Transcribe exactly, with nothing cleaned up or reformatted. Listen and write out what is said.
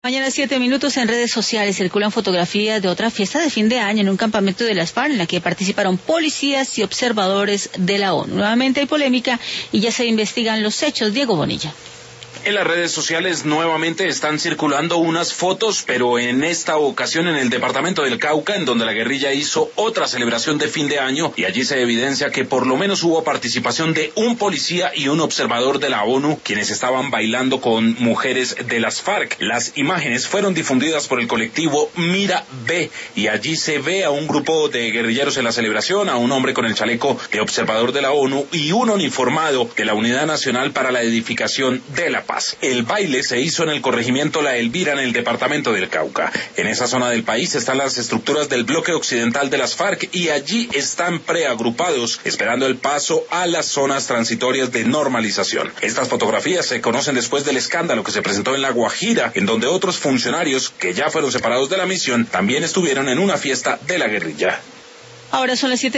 Mañana siete minutos en redes sociales circulan fotografías de otra fiesta de fin de año en un campamento de las FARC en la que participaron policías y observadores de la ONU. Nuevamente hay polémica y ya se investigan los hechos. Diego Bonilla. En las redes sociales nuevamente están circulando unas fotos, pero en esta ocasión en el departamento del Cauca, en donde la guerrilla hizo otra celebración de fin de año, y allí se evidencia que por lo menos hubo participación de un policía y un observador de la ONU, quienes estaban bailando con mujeres de las FARC. Las imágenes fueron difundidas por el colectivo Mira B, y allí se ve a un grupo de guerrilleros en la celebración, a un hombre con el chaleco de observador de la ONU y un uniformado de la Unidad Nacional para la Edificación de la Paz. El baile se hizo en el corregimiento La Elvira, en el departamento del Cauca. En esa zona del país están las estructuras del bloque occidental de las FARC y allí están preagrupados, esperando el paso a las zonas transitorias de normalización. Estas fotografías se conocen después del escándalo que se presentó en La Guajira, en donde otros funcionarios que ya fueron separados de la misión también estuvieron en una fiesta de la guerrilla. Ahora son las siete.